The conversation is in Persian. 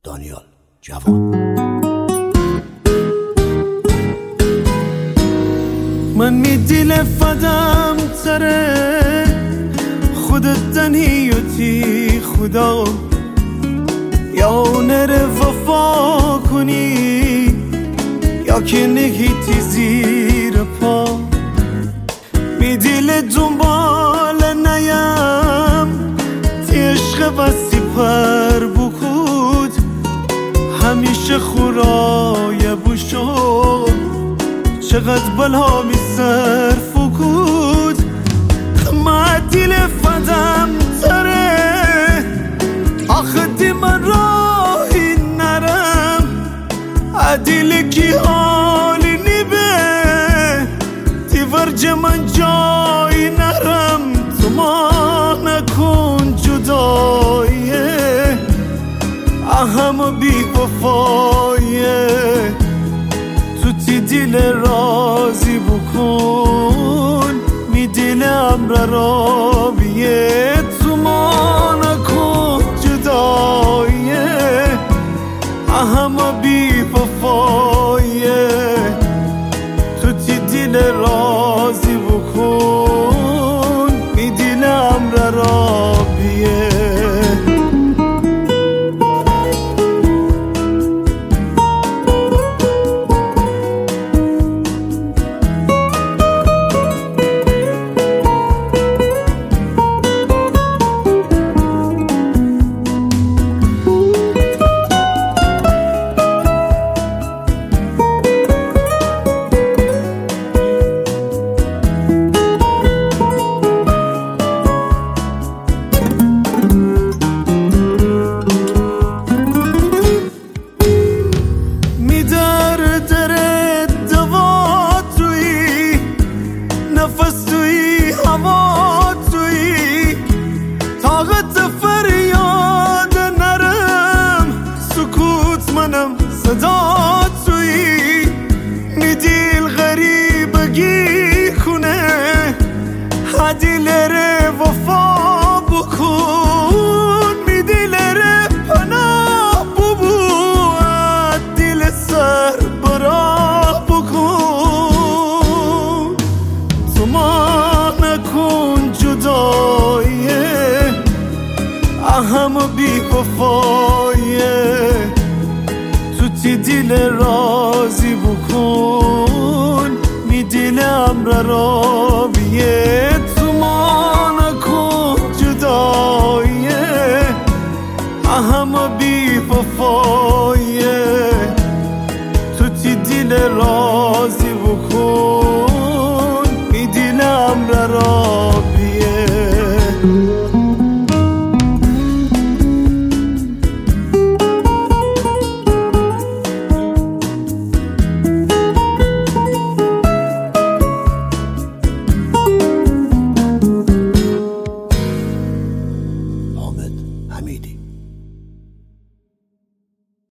دانیال جواد. من میدیل فدم تره خودت تنهیتی خدا، یا نره وفا کنی یا که نگیتی زیر پا. میدیل دنبال نیم تی عشق بستی پر بکود، همیشه خورای بوشو چقدر بلا می سر فکود. ما دیل فدم تره آخه دی من راهی نرم، عدیل کی حالی نیبه دی ورج من جایی نرم. تو ما نکن جداییه اهم بی وفاییه، تو تی دل رازی بکن می دلم را بیه. تو ما نکن جداییه اهم بی وفاییه، تو تی دل رازی بکن می دلم را بیه. نفس توی هوا توی طاقت فریاد نرم، سکوت منم صدا توی میدیل غریبگی کنه عدیل ره وفا بکن، میدیل ره پناه ببو عدیل سر برا بکن. تو ما نکن جداییه اهم بی وفاییه، تو تی دل رازی بکن می دلم را بیه. تو ما نکن جداییه اهم بی